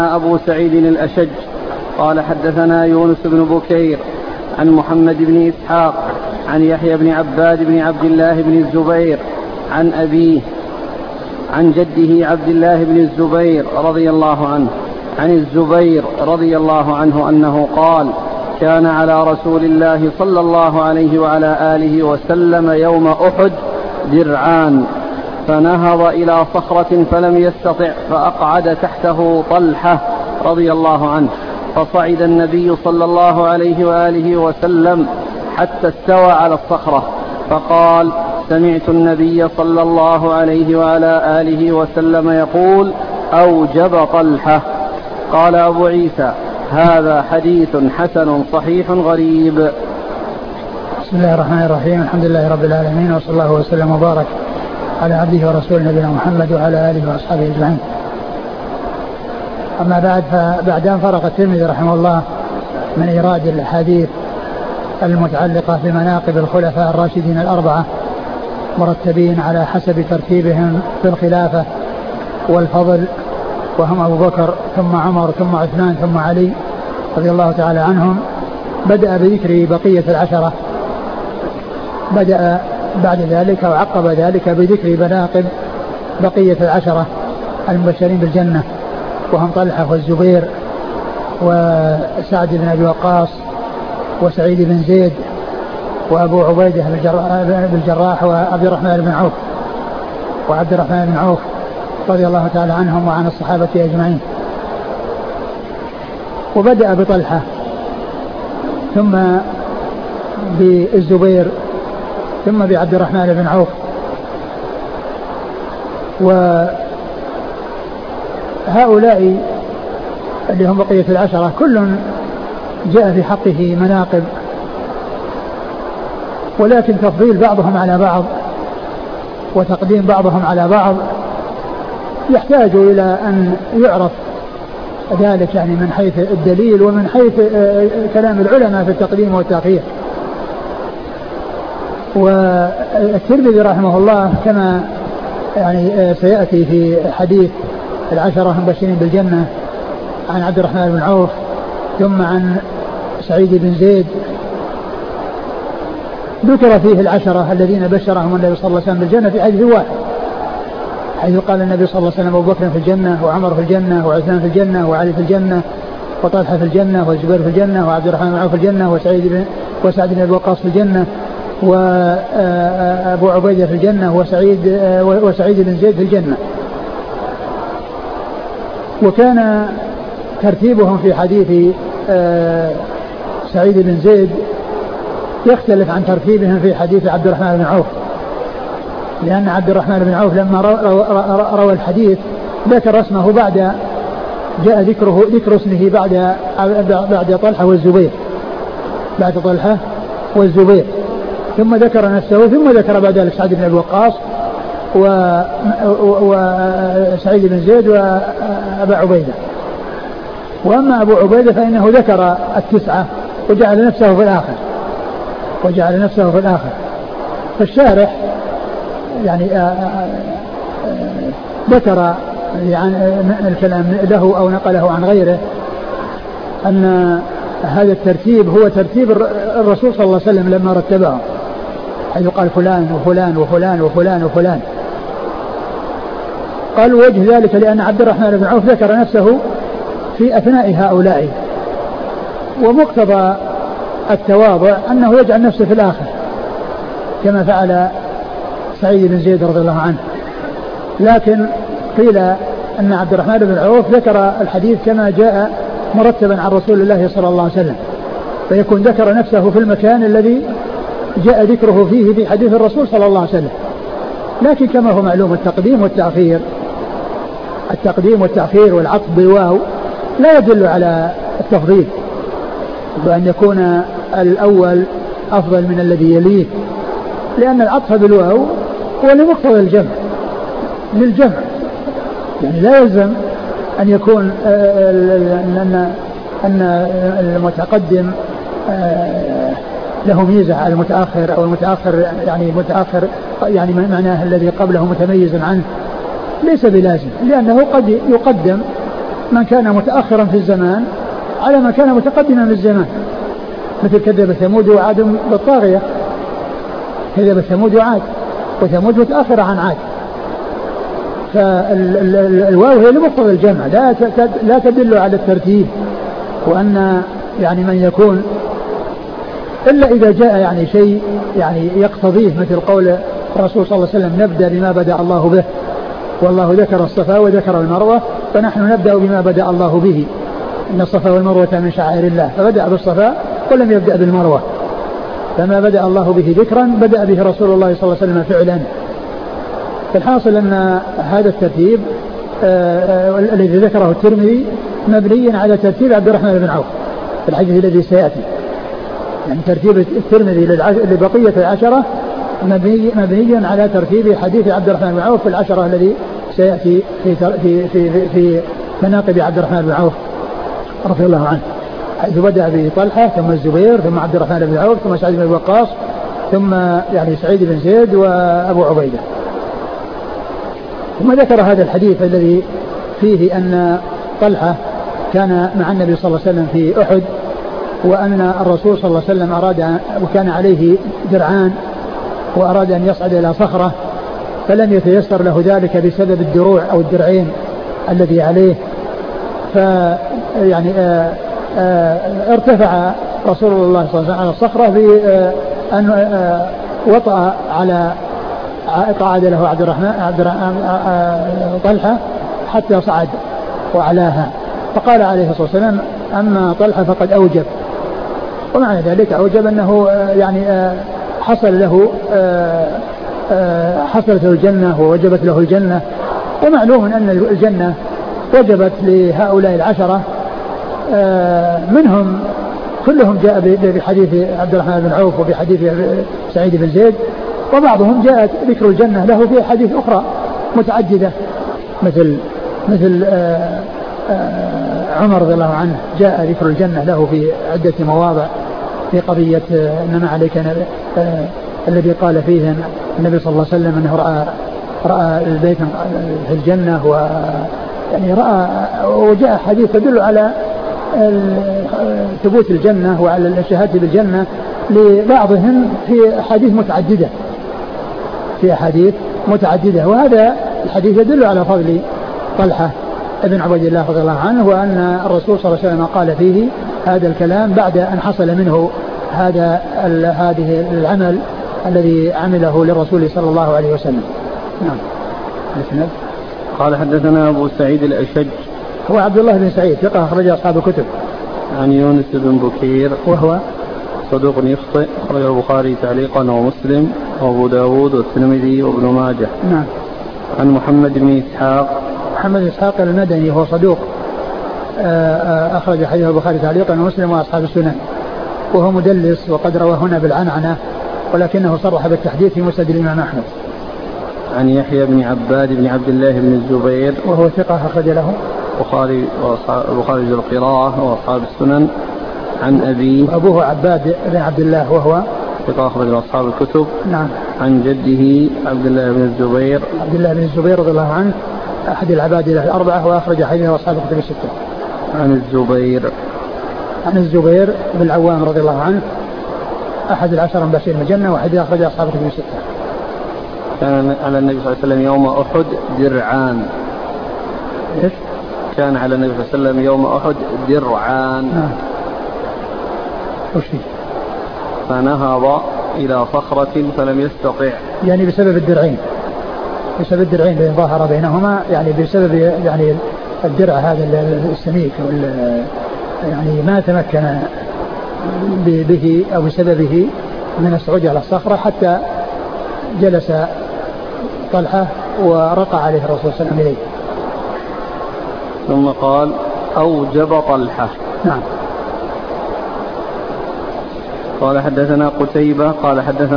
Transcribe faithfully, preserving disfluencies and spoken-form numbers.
أبو سعيد الأشج قال حدثنا يونس بن بكير عن محمد بن إسحاق عن يحيى بن عباد بن عبد الله بن الزبير عن أبيه عن جده عبد الله بن الزبير رضي الله عنه عن الزبير رضي الله عنه أنه قال: كان على رسول الله صلى الله عليه وعلى آله وسلم يوم أحد درعان، فنهض إلى صخرة فلم يستطع فأقعد تحته طلحة رضي الله عنه، فصعد النبي صلى الله عليه وآله وسلم حتى استوى على الصخرة، فقال: سمعت النبي صلى الله عليه وعلى آله وسلم يقول: أوجب طلحة. قال أبو عيسى: هذا حديث حسن صحيح غريب. بسم الله الرحمن الرحيم، الحمد لله رب العالمين، وصلى الله وسلم وبارك على عبده ورسوله نبينا محمد وعلى آله وأصحابه أجمعين. أما بعد، فبعد أن فرغ الترمذي رحمه الله من إيراد الأحاديث المتعلقة بمناقب الخلفاء الراشدين الأربعة مرتبين على حسب ترتيبهم في الخلافة والفضل، وهم أبو بكر ثم عمر ثم عثمان ثم علي رضي الله تعالى عنهم، بدأ بذكر بقية العشرة، بدأ بعد ذلك وعقب ذلك بذكر مناقب بقية العشرة المبشرين بالجنة، وهم طلحة والزبير وسعد بن أبي وقاص وسعيد بن زيد وأبو عبيدة بن الجراح وعبد الرحمن بن عوف وعبد الرحمن بن عوف رضي الله تعالى عنهم وعن الصحابة أجمعين. وبدأ بطلحة ثم بالزبير ثم بعبد الرحمن بن عوف، وهؤلاء اللي هم بقية العشرة كل جاء في حقه مناقب، ولكن تفضيل بعضهم على بعض وتقديم بعضهم على بعض يحتاج إلى أن يعرف ذلك، يعني من حيث الدليل ومن حيث كلام العلماء في التقديم والتأخير. والترمذي رحمه الله كما يعني سيأتي في حديث العشرة المبشرين بالجنة عن عبد الرحمن بن عوف ثم عن سعيد بن زيد، ذكر فيه العشرة الذين بشرهم النبي صلى الله عليه وسلم بالجنة في حديث واحد، حيث قال النبي صلى الله عليه وسلم: أبو بكر في الجنة وعمر في الجنة وعثمان في الجنة وعلي في الجنة وطلحة في الجنة والزبير في الجنة وعبد الرحمن بن عوف في الجنة وسعيد بن وسعد بن أبي وقاص في الجنة وأبو عبيدة في الجنة وسعيد وسعيد بن زيد في الجنة. وكان ترتيبهم في حديث سعيد بن زيد يختلف عن ترتيبهم في حديث عبد الرحمن بن عوف، لأن عبد الرحمن بن عوف لما روى الحديث ذكر اسمه بعد جاء ذكره ذكر اسمه بعد بعد طلحة والزبير بعد طلحة والزبير ثم ذكر نفسه ثم ذكر بعد ذلك سعد بن أبي وقاص وسعيد بن زيد وأبا عبيدة. وأما أبو عبيدة فإنه ذكر التسعة وجعل نفسه في الآخر وجعل نفسه في الآخر فالشارح يعني آآ آآ ذكر يعني الكلام له أو نقله عن غيره أن هذا الترتيب هو ترتيب الرسول صلى الله عليه وسلم لما رتبه، حيث قال فلان وفلان وفلان وفلان وفلان. قال وجه ذلك لأن عبد الرحمن بن عوف ذكر نفسه في أثناء هؤلاء، ومقتضى التواضع أنه يجعل نفسه في الآخر كما فعل سعيد بن زيد رضي الله عنه. لكن قيل أن عبد الرحمن بن عوف ذكر الحديث كما جاء مرتبا عن رسول الله صلى الله عليه وسلم، فيكون ذكر نفسه في المكان الذي جاء ذكره فيه في حديث الرسول صلى الله عليه وسلم. لكن كما هو معلوم التقديم والتأخير التقديم والتأخير والعطف بالواو لا يدل على التفضيل، بأن يكون الأول أفضل من الذي يليه، لأن العطف بالواو هو لمقتضى الجمع للجمع، يعني لا يلزم أن يكون أن أن المتقدم له ميزة على المتأخر أو المتأخر يعني متأخر يعني معناه الذي قبله متميز عنه، ليس بلازم، لأنه قد يقدم من كان متأخرا في الزمان على من كان متقدما في الزمان، مثل كذب ثمود وعاد بالطاغية، كذب ثمود وعاد، وثمود متأخرة عن عاد. فالواو هي لمقتضى الجمع، لا لا تدل على الترتيب، وأن يعني من يكون إلا إذا جاء يعني شيء يعني يقتضيه، مثل قول الرسول صلى الله عليه وسلم نبدأ بما بدأ الله به، والله ذكر الصفا وذكر المروة فنحن نبدأ بما بدأ الله به، إن الصفا والمروة من شعائر الله، فبدأ بالصفا ولم يبدأ بالمروة، فما بدأ الله به ذكرا بدأ به رسول الله صلى الله عليه وسلم فعلا. فالحاصل أن هذا الترتيب الذي ذكره الترمذي مبني على ترتيب عبد الرحمن بن عوف في الحديث الذي سيأتي، يعني ترتيب الترمذي لبقية العشرة مبني, مبني على ترتيب حديث عبد الرحمن بن عوف في العشرة الذي سيأتي في, في, في, في مناقب عبد الرحمن بن عوف رضي الله عنه، حيث بدأ بطلحة ثم الزبير ثم عبد الرحمن بن عوف ثم سعيد بن وقاص ثم يعني سعيد بن زيد وأبو عبيدة. ثم ذكر هذا الحديث الذي فيه أن طلحة كان مع النبي صلى الله عليه وسلم في أحد، وأن الرسول صلى الله عليه وسلم أراد وكان عليه درعان وأراد أن يصعد إلى صخرة فلم يتيسر له ذلك بسبب الدروع أو الدرعين الذي عليه، فيعني آآ آآ ارتفع رسول الله صلى الله عليه وسلم على الصخرة بأن وطأ على قعد له عبد الرحمن عبد الرحمن طلحة حتى صعد وعلاها، فقال عليه الصلاة والسلام أما طلحة فقد أوجب، ومعنى ذلك أوجب أنه يعني حصل له حصلت له الجنة ووجبت له الجنة. ومعلوم أن الجنة وجبت لهؤلاء العشرة، منهم كلهم جاء بحديث عبد الرحمن بن عوف وبحديث سعيد بن زيد، وبعضهم جاءت ذكر الجنة له في حديث أخرى متعددة، مثل مثل عمر رضي الله عنه جاء ذكر الجنة له في عدة مواضع، في قضية إنما عليك الذي قال فيه النبي صلى الله عليه وسلم أنه رأى رأى البيت في الجنة، و يعني رأى وجاء حديث تدل على ثبوت الجنة وعلى الشهادة بالجنة لبعضهم في أحاديث متعددة في أحاديث متعددة وهذا الحديث يدل على فضل طلحة ابن عبيد الله رضي الله عنه، وأن الرسول صلى الله عليه وسلم قال فيه هذا الكلام بعد أن حصل منه هذا هذه العمل الذي عمله للرسول صلى الله عليه وسلم. نعم. قال حدثنا أبو سعيد الأشج هو عبد الله بن سعيد ثقة أخرج أصحاب الكتب. عن يونس بن بكير وهو صدوق يخطئ أخرجه البخاري تعليقا ومسلم وأبو داود والترمذي وابن ماجه. نعم. عن محمد بن إسحاق محمد إسحاق المدني هو صدوق أخرج حديث البخاري تعليقا ومسلم وأصحاب السنن، وهو مدلس وقد روى هنا بالعنعنة ولكنه صرح بالتحديث في مسند الإمام أحمد. عن يحيى بن عباد بن عبد الله بن الزبير وهو ثقة أخرج له البخاري وأصحاب القراءة وأصحاب السنن. عن أبيه أبوه عباد بن عبد الله وهو ثقة أخرج أصحاب الكتب. نعم. عن جده عبد الله بن الزبير عبد الله بن الزبير رضي الله عنه أحد العباد الأربعة وأخرج حديثه أصحاب الكتب الستة. عن الزبير عن الزبير بن العوام رضي الله عنه أحد العشر المبشرين بالجنة وحديث أخرج أصحاب الكتب الستة. كان على النبي صلى الله عليه وسلم يوم أحد درعان. إيش؟ كان على النبي صلى الله عليه وسلم يوم أحد درعان. نعم. وش فيه؟ فنهض إلى صخرة فلم يستطع، يعني بسبب الدرعين، بسبب الدرعين الذي ظهر بينهما، يعني بسبب يعني الدرع هذا السميك يعني ما تمكن به أو بسببه من الصعود على الصخرة حتى جلس طلحة ورقى عليه الرسول صلى الله عليه وسلم إليه. ثم قال أوجب طلحة. نعم. قال حدثنا قتيبة قال حدثنا